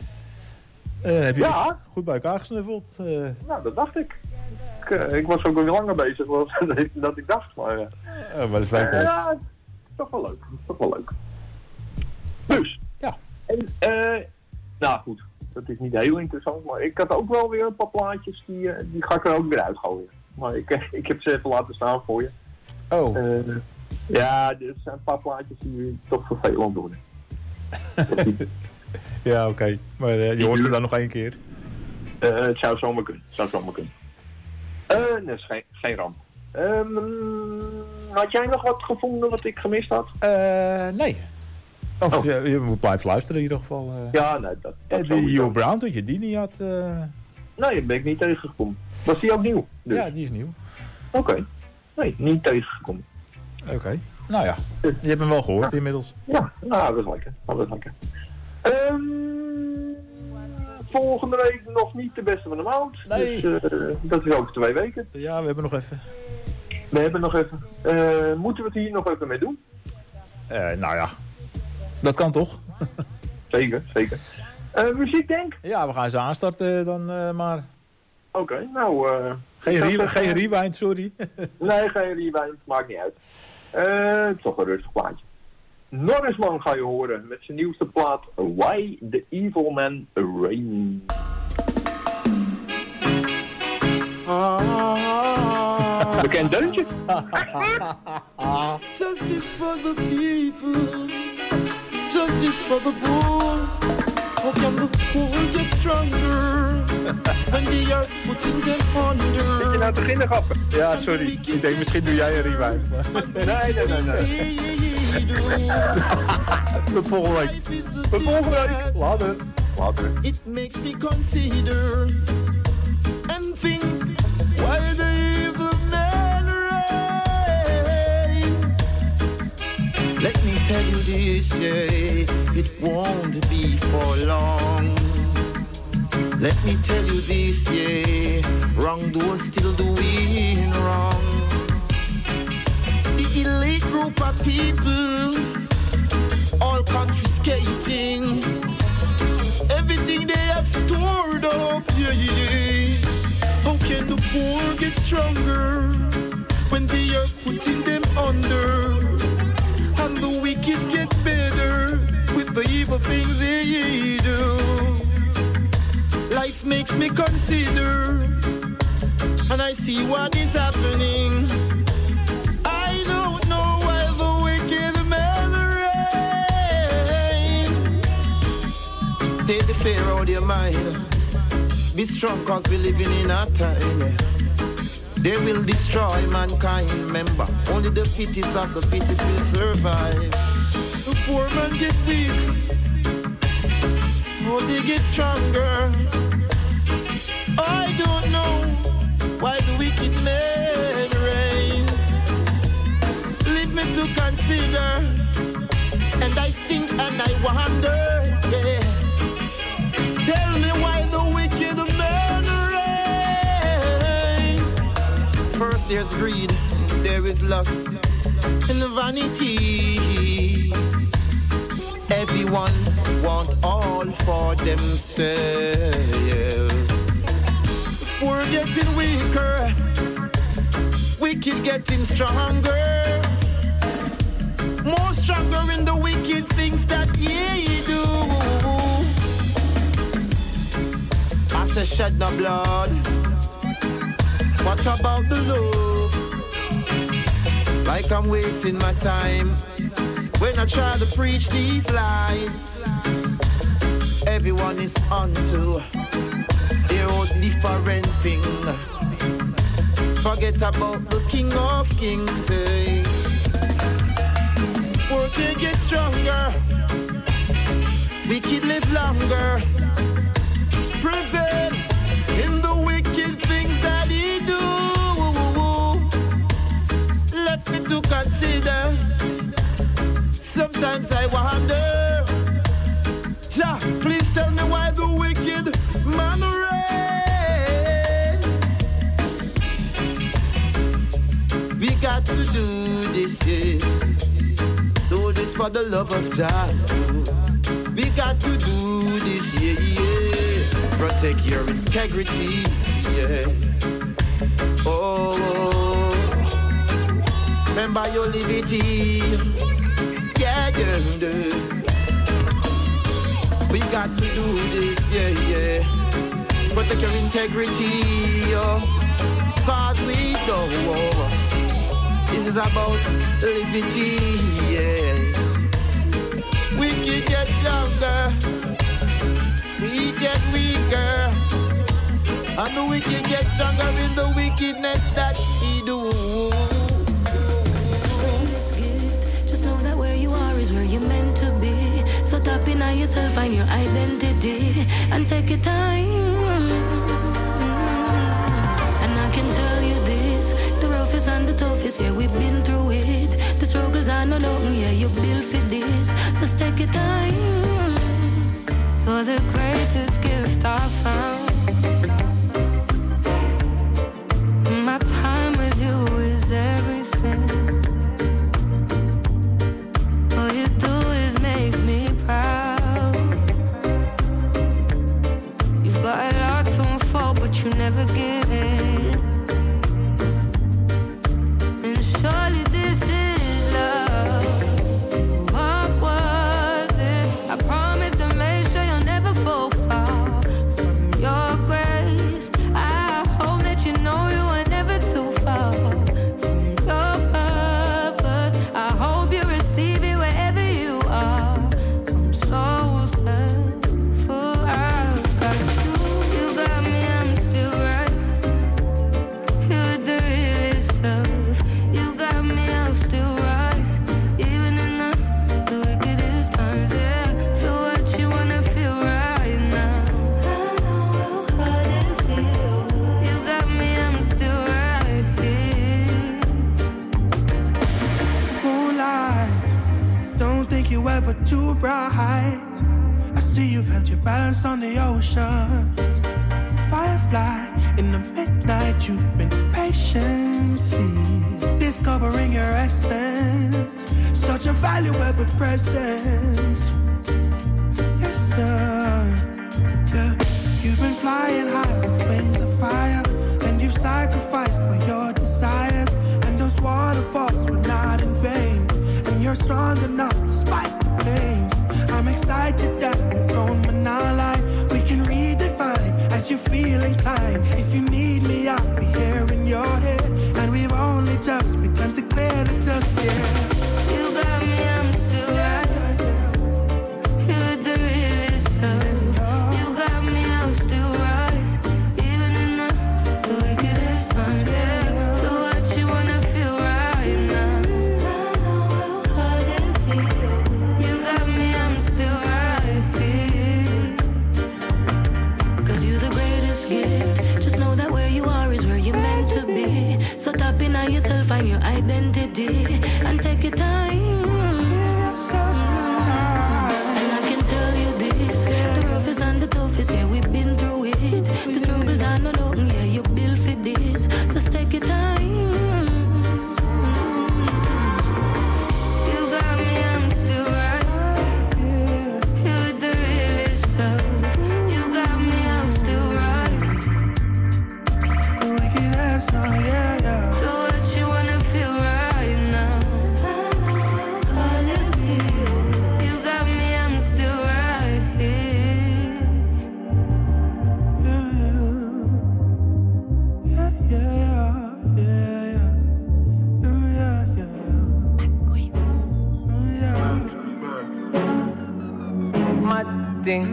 Uh, heb je
ja.
goed bij elkaar gesnuffeld? Uh...
Nou, dat dacht ik. Ik, uh, ik was ook weer langer bezig dan ik, dat ik dacht. Maar, uh,
uh, maar dat is wel
uh, ja, toch wel leuk. Toch wel leuk. Dus.
Ja.
En, uh, nou goed. Dat is niet heel interessant. Maar ik had ook wel weer een paar plaatjes. Die, uh, die ga ik er ook weer uitgooien. Maar ik, ik heb ze even laten staan voor je.
Oh.
Uh, ja, er zijn een paar plaatjes die toch vervelend worden.
ja, oké. Okay. Maar uh, je hoort ze dan nog één keer?
Uh, het zou zomaar kunnen. Het zou zomaar kunnen. Uh, nee, is geen, geen ramp. Um, had jij nog wat gevonden wat ik gemist had?
Uh, nee. Of oh. je, je moet blijven luisteren in ieder geval. Uh.
Ja, nee, dat, dat
uh, Die Hugh Brown, dat je die niet had... Uh...
Nee, daar ben ik niet tegengekomen. Was die ook nieuw? Dus.
Ja, die is nieuw.
Oké. Okay. Nee, niet tegengekomen.
Oké. Okay. Nou ja, je hebt hem wel gehoord ja. inmiddels.
Ja, nou, dat is lekker. Dat is lekker. Um, volgende week nog niet de beste van de maand.
Nee.
Dus, uh, dat is ook twee weken.
Ja, we hebben nog even.
We hebben nog even. Uh, moeten we het hier nog even mee doen?
Uh, nou ja, dat kan toch?
Zeker, zeker. Uh, muziek denk?
Ja, we gaan ze aanstarten dan uh, maar.
Oké, okay, nou... Uh,
geen, re- geen rewind, sorry.
Nee, geen rewind, maakt niet uit. Uh, toch een rustig plaatje. Norrisman ga je horen met zijn nieuwste plaat Why the Evil Man Rain.
Ah.
Bekend deuntje.
Justice for the people. Justice for the poor. How can the poor get stronger when they are putting them under?
Zit je nou te beginnen, grappen?
Ja, sorry. Ik denk, misschien doe jij een rewind.
Nee, nee, nee, nee.
Tot volgende week.
Tot volgende week.
Later.
Later.
It makes me consider and think why the evil men reign. Let me tell you this, yeah, it won't be for long. Let me tell you this, yeah, wrongdoers still doing wrong. The elite group of people all confiscating everything they have stored up, yeah, yeah. How can the poor get stronger when they are putting them under? And the wicked get better with the evil things they do. Life makes me consider, and I see what is happening. I don't know why the wicked men reign. Take the fear out of your mind. Be strong, cause we're living in a time, yeah. They will destroy mankind, remember. Only the fittest of the fittest will survive. The poor man get weak, oh, they get stronger. I don't know why the wicked men reign. Leave me to consider, and I think and I wonder, yeah. Tell me why the wicked men reign. First there's greed, there is lust, and vanity. Everyone want all for themselves. We're getting weaker, wicked getting stronger. More stronger in the wicked things that ye do. I say shed no blood. What about the love? Like I'm wasting my time when I try to preach these lies. Everyone is onto their own different thing. Forget about the King of Kings, eh? Poor can get stronger, wicked live longer. Prevail in the wicked things that he do. Left me to consider. Sometimes I wonder, Jah, please tell me why the wicked man reign. We got to do this, yeah. Do this for the love of Jah. We got to do this, yeah, yeah. Protect your integrity, yeah. Oh, remember your liberty, yeah, yeah, yeah. We got to do this, yeah, yeah. Protect your integrity, oh, cause we know this is about liberty, yeah. We can get younger, we get weaker, and the wicked get stronger in the wickedness that he do.
Just know that where you are is where you're meant to be. So tap in on yourself, find your identity, and take your time. And I can tell you this, the roughest and the toughest, yeah, we've been through it. The struggles are not long, yeah, you built for this. Just take your time. You're the greatest gift I found. My time with you is everything. All you do is make me proud. You've got a lot to unfold, but you never give it. And surely this is love. What was it? I promise to make sure you'll never fall far from
too bright. I see you've held your balance on the oceans. Firefly, in the midnight you've been patiently discovering your essence. Such a valuable presence. Yes, sir. Yeah. You've been flying high with wings of fire, and you've sacrificed for your desires. And those waterfalls were not in vain, and you're strong enough despite the pain. I'm excited that we've grown Manala. We can redefine as you feel inclined. If you need me, I'll be here in your head. And we've only just begun to clear the dust, yeah.
You got me, I'm still right. You're the realest love. You got me, I'm still right. Even in the, the wickedest times, yeah. So what you wanna feel right now? I know how they feel. You got me, I'm still right here. Cause you're the greatest gift. Just know that where you are is where you're meant to be. So tap in on yourself and your identity, and take your time. And I can tell you this, the roughest and the toughest, yeah, we've been through it. The struggles are not long, yeah, you're built for this. Just take your time. You got me, I'm still right. You're the realest love. You got me, I'm still right.
The wicked ass, oh yeah, yeah.
So what you wanna feel right now? All of you. You got me, I'm still right here.
Yeah, yeah, yeah, yeah, yeah, yeah, yeah.
Mad thing.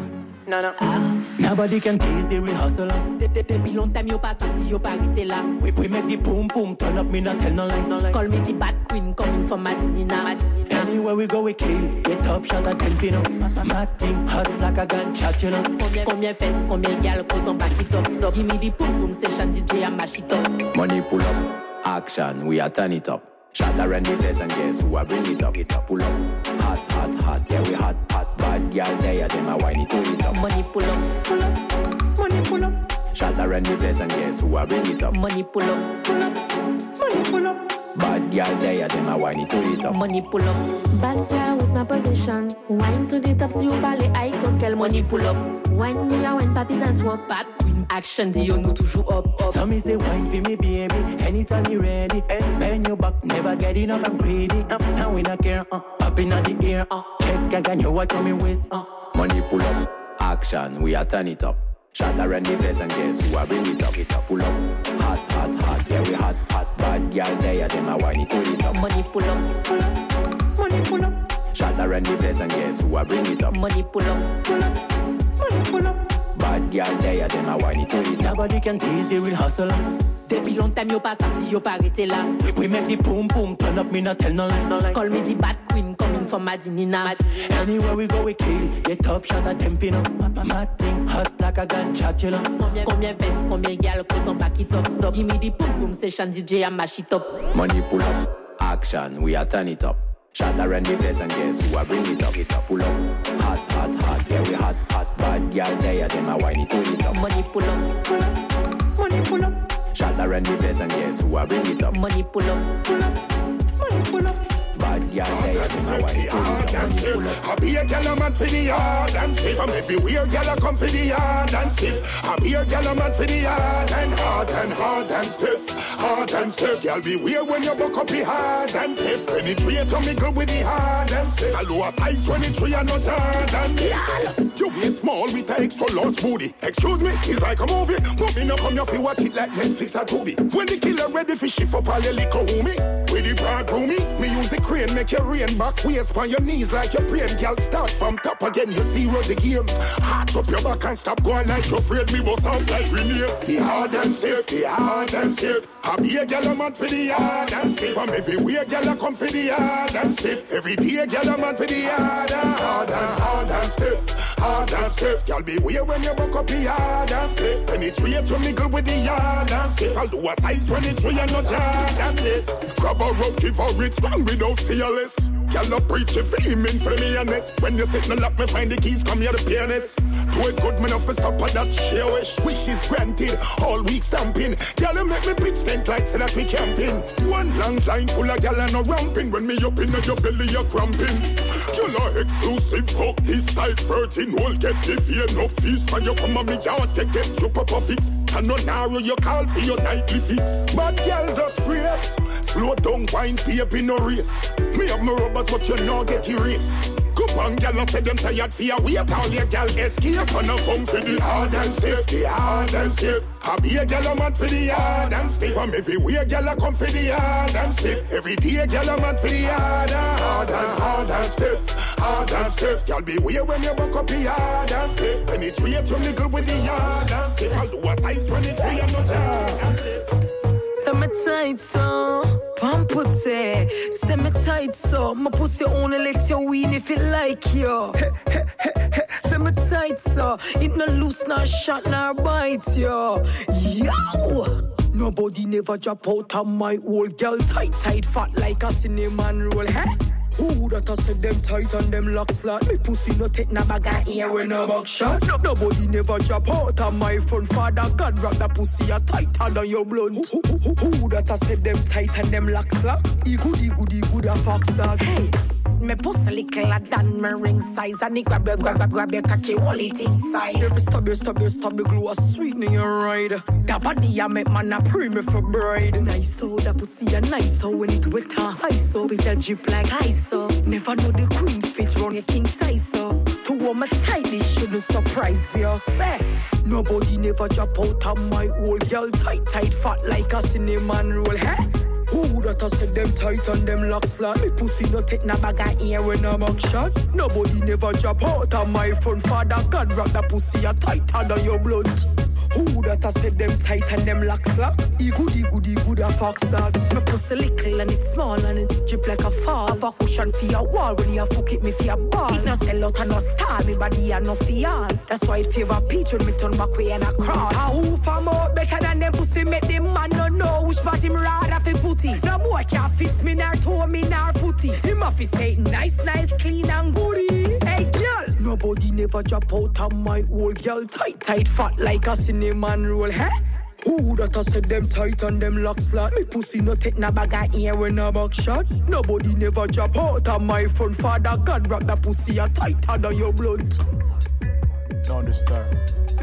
No, no. Nobody can taste the real hustler.
Depuis long time you pas sorti, you pas arrêté là.
We, we make the boom boom turn up, me not tell no lie, no lie.
Call me the bad queen coming from Madinina.
Anywhere we go we kill. Get top shot at ten pin up. Mad thing hot like a gunshot, you know.
Combien, combien fesses, combien gal, quand on back it up. Give me the boom boom session, D J and mash it up.
Money pull up, action, we are turn it up. Shot around the place and guess who I bring it up. It up, pull up, hot, hot, hot, yeah we hot, hot. Bad girl there, them a whiny to it up.
Money pull up, pull up, money pull up.
Shot around the place and guess who I bring it up.
Money pull up, pull up, money pull up.
Bad girl there, them a whiny to it up.
Money pull up.
Bad girl with my position. Wine to the top, si you parle, I coquel.
Money pull up.
Wine me a wine, papis and swap.
Bad queen action, Dio nous toujours up, up.
So me say wine for me baby, anytime you ready. Bend your back, never get enough, I'm greedy. Now we not care, uh, up in the air, uh. Check again, you watch me waist, uh.
Money pull up, action, we are turn it up. Shot around the place and guess who I bring it up. It up, pull up, hot, hot, hot, yeah we hot, hot. Bad girl there, them a whiny to it up.
Money pull up, pull up, money pull up.
Shot around the place and guess who I bring it up.
Money pull up, pull up, money pull up.
Bad girl there, them a whiny to it up.
Nobody can taste the real hustler.
Depuis long time you pas sorti, you pas arrêté là.
We make the boom boom turn up, me not tell no lie, no lie.
Call me the bad queen coming from Madinina.
Anywhere we go we kill. Get top shot at ten pin up. Mad thing hot like a gunshot, you know.
Combien, combien fesses, combien gal, quand on back it up. Give me the boom boom session, D J and mash it up.
Money pull up, action, we are turn it up. Shot around the place and guess who I bring it up. It up, pull up, hot, hot, hot, yeah we hot, hot. Bad girl there, them a whiny to it up.
Money pull up, pull up, money pull up.
Shot around the place and guess who I bring it up.
Money pull up, pull up, money pull up.
Bad girl there, them a whiny to it up. Money pull up.
I be a gal a man for the yard and stiff. From everywhere gal a come for the yard and stiff. I be a gal a man for the yard and hard and hard and stiff. Hard and stiff. Gal be weird when you buck up the hard and stiff. Penetrate to me good with the hard and stiff. A lower size twenty-three and not hard and stiff. You be small with a extra large booty. Excuse me, it's like a movie. Put me no come your feet watch it like Netflix or Tubi. When the killer ready for shift up all your little homie. With the broad roomy, me use the crane make your rain back waist on your knees like your brain. Girl start from top again, you see road the game. Heart up your back and stop going like you're afraid me bust off like Renee. The hard and stiff, the hard and stiff. I be a gal a man for the hard and stiff. From everywhere gal a come for the hard and stiff. Every day gal a man for the hard and hard and hard and stiff. Hard and stiff. Gal be weird when you buck up the hard and stiff. Penetrate to mingle with the hard and stiff. I'll do a size twenty-three and not hard and this. Grab a rope, give her it strong without fearless. Girl, no preach if him in for me honest. When you sit in the lock, me find the keys, come here the pianist. Do it good, man, off a stop at that share wish. Wish is granted, all week stamping. Girl, you make me pitch tent like so that we camping. One long line full of gal and no ramping. When me up in your belly, you're cramping. You're not exclusive, fuck this type thirteen. Who'll get the fear, no fees. When you come on me, y'all take it, you papa fix. And no narrow, you call for your nightly fix. But girl, just race. Slow down, wine, paper, no race. Me have my rubbers, but you know get erased. Coupon gal, I said them tired for your wait. All your gal escape. And I come for the hard and stiff, the hard and stiff. I be a gal, I'm mad for the hard and stiff. From everywhere, gal, I come for the hard and stiff. Every day, gal, I'm mad for the hard and hard and hard and stiff. Hard and stiff. Gal, be weird when you buck up the hard and stiff. Penetrate your niggle with the hard and stiff. I'll do a size twenty-three and no hard and stiff.
Semi tight so, pump it. Semi tight so, my pussy only let you win if it like you. Semi tight so, it no loose, nor shot, nor bite you. Yo! Nobody never drop out of my old girl. Tight, tight, fat like a cinnamon roll. Hey? Who that I said them tight and them lock slot? Me pussy no take na bag of ear when no back shot. No, nobody never drop out of my front. Father God rock that pussy a tighter than your blunt. Who, who, who, who that I said them tight and them lock slot? E good, e good, e good a fox dog. Hey, me pussy lickler than me ring size. And it grab your, grab your, grab your cocky, hold it inside. Every stub, your stub, your stub, your glue a sweet in your ride. That body a make man a pray me for bride. Nice so, that pussy a nice so. When it wet and high so, with a drip like ice so. Never know the queen fit round your king size so. To warm a tight, this shouldn't surprise you, say. Nobody never drop out of my old girl. Tight, tight, fat like a cinnamon roll, hey? Who that I said them tight and them lock slot? Me pussy no take na bag of ear when I'm back shot. Nobody never drop out of my front. Father God rock that pussy a tighter than your blunt. Who that I said them tight and them lock slap? E good, e good, e good a fox dog. My pussy little and it's small and it drip like a fall. Have a cushion for your wall when you fuck it me for your ball. It no sell out and no star, me body and no fear. That's why it favor peach when me turn back way and a crawl. A who from out better than them pussy make them man no know which part him rather fi putty. No boy can't fist me nor toe me nor footy. Him a fi say nice, nice, clean and goody. Hey girl, nobody never drop out of my old girl. Tight, tight, fat like a cinnamon roll, hey? Who that I said them tight and them lock slot? Me pussy no take na bag of ear when a back shot. Nobody never drop out of my front. Father God rock that pussy a tighter than your blunt.
Don't disturb.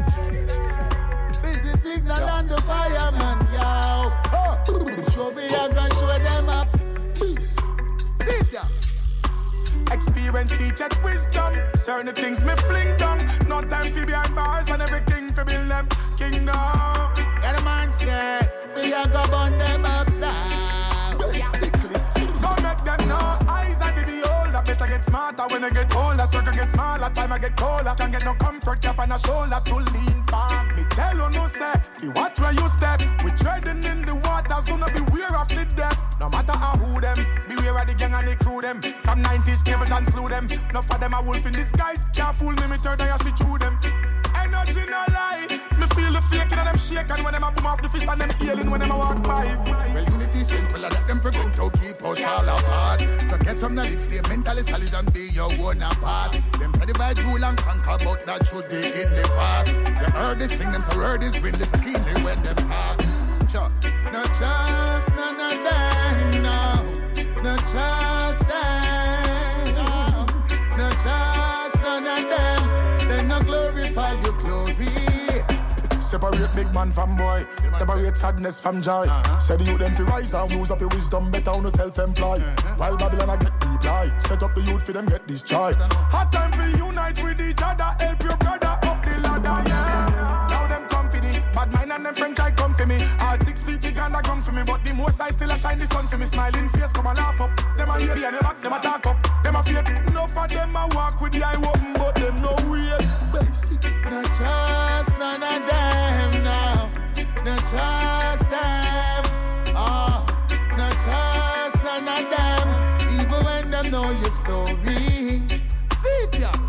Busy signal yeah. And the fireman, yo. Oh. Show me I gonna show them up. Peace. Sit down.
Experience teaches wisdom. Certain things me fling down. No time for behind bars and everything for build them kingdom.
Yeah, the man said, we are go burn them up now.
Basically, go make them know. Eyes are the beholder. Better get smarter when I get older. Circle get smaller. Time I get colder. Can't get no comfort. Can't find a shoulder to lean back. Me tell you no say. You watch where you step. We treading in the waters. So not beware of the depth. No matter how who them. Beware of the gang and the crew them. From nineties cables and slew them. No for them a wolf in disguise. Can't fool me. Me turn I see through them. Energy no lie. Me feel the fake and them shaking when them a boom off the fist and them healing when them a walk by.
Well, unity simple and let them prevent to keep us all apart. So get some knowledge, stay mentally solid and be your own pass. Them say divide, rule and conquer, but that should be in the past. You heard this thing, them so heard this win, this keenly when them talk. Sure.
No trust none of them, no. No trust them, no. No trust none of them. They no glorify your glory.
Separate big man from boy. Separate sadness from joy. Uh-huh. Say the youth them fi rise and use up your wisdom. Better on self-employed. Uh-huh. While Babylon I get deploy. Set up the youth for them get destroyed. Hard time for unite with each other. Help your brother up the ladder, yeah. Now them company. Bad mind and them friend try come for me. All six feet big and a gun for me. But the most I still a shine the sun for me. Smiling face come and laugh up. Them a hear and them back them a talk up. Them a fake. Enough of them a walk with the eye open. But them no weird. Basic.
No trust none of them now. No trust them. Oh, no trust none of them. Even when them know your story. See ya.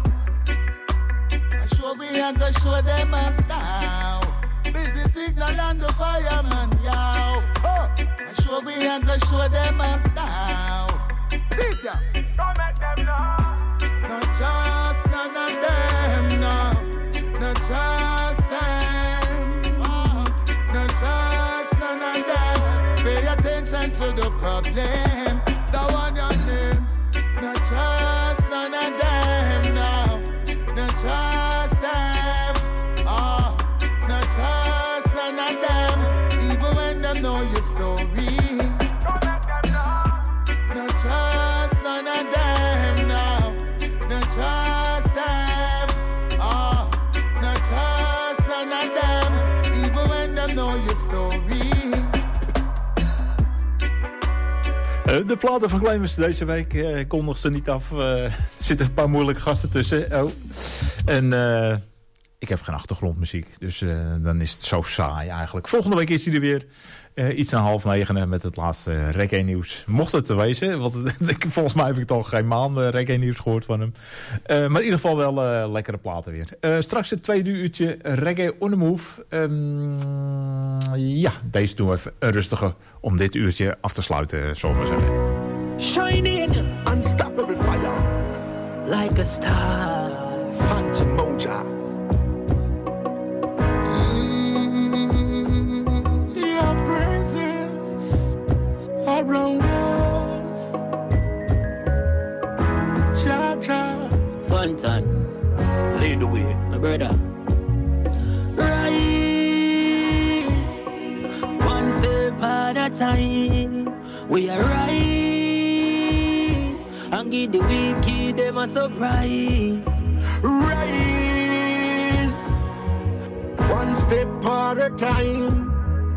I sure we are gonna show them up now. Busy signal and the fireman, yo. Oh, I sure we are gonna show them up now. See ya.
Don't make them know.
No trust none of them, no. No trust them. Oh, no trust none of them. Pay attention to the problem. The one your name. No trust none of them, no. No trust them. Oh, no trust none of them. Even when them know your story.
Don't make them know.
No trust none of them, no. No trust them. Oh, no trust none of them. Even when them know your story.
Uh, de platen van Clemens deze week uh, kondigt ze niet af. Uh, er zitten een paar moeilijke gasten tussen. Oh. En uh, ik heb geen achtergrondmuziek. Dus uh, dan is het zo saai eigenlijk. Volgende week is hij er weer. Uh, iets na half negen met het laatste reggae nieuws. Mocht het te wezen. Want volgens mij heb ik toch geen maanden reggae nieuws gehoord van hem. Uh, maar in ieder geval wel uh, lekkere platen weer. Uh, straks het tweede uurtje reggae on the move. Um, ja, deze doen we even rustiger. Om dit uurtje af te sluiten, zullen we maar zeggen.
Shining, unstoppable fire,
Like a star.
Phantom Moja.
Your presence around us. Cha cha.
Fontan.
Lead the way.
My brother. Rise. One step at a time. We are rise. And give the wicked them a surprise.
Rise, one step at a time.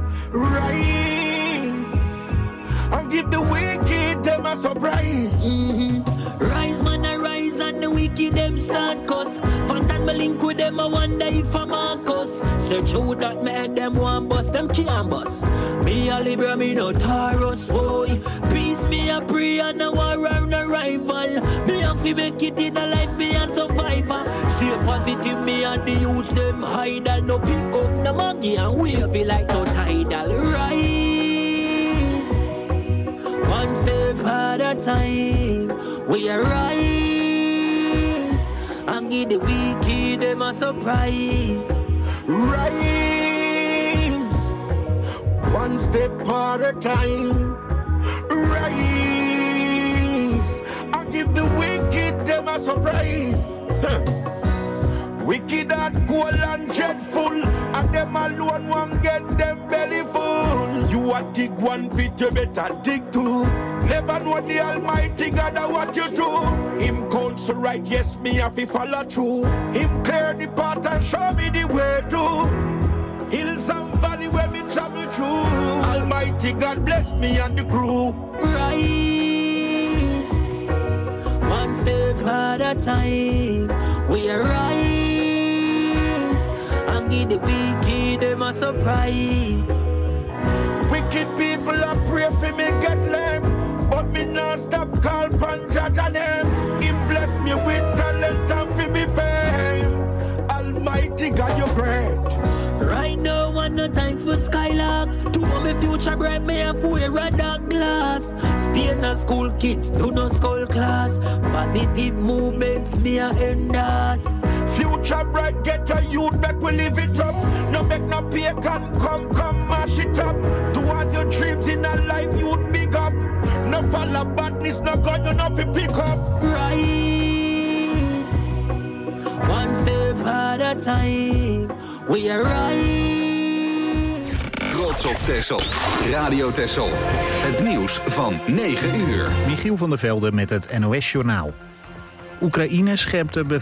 Rise, and give the wicked them a surprise.
Mm-hmm. Rise, man, I rise, and the wicked them start cuss. Fontan me link with them, I wonder if I'm Marcus. Search out that man, them one bust, them can't bust. Me a Libra, me no Taurus, boy. Peace, me a pray, and I war round a rival. Me a fi make it in a life, me a survivor. Stay positive, me and the youths, them idle. No pick up, no monkey, and wave it like no tidal. Rise, one step at a time. We are rise, and give the wicked them a surprise.
Rise, one step at a time. Rise, and give the wicked them a surprise. Huh. Wicked and cold and dreadful, and them alone won't get them belly full. You a dig one pit, you better dig two. Never know the Almighty God of what you do. Him counsel right, yes, me have to follow through. Him clear the path and show me the way to. Hills and valley where me travel through. Almighty God bless me and the crew.
Rise, one step at a time. We are rise, and give the wicked them a surprise.
Wicked people are pray for me get lame, but me not stop call pan judge and them. Him bless me with talent and for me fame. Almighty God, you great.
Right now, one no time for skylark. To my future bright, me have wear a dark glass. Stay no school kids, do no school class. Positive movements, me a endorse.
Future bright, get a youth back, we live it up. No make no pay can come, come mash it up. Towards your dreams in a life, youth big up. No follow badness, no gun, you know fi pick up.
Rise, one step at a time. We are rise.
Trots op Texel. Radio Texel. Het nieuws van negen uur.
Michiel van der Velde met het N O S-journaal. Oekraïne scherpt de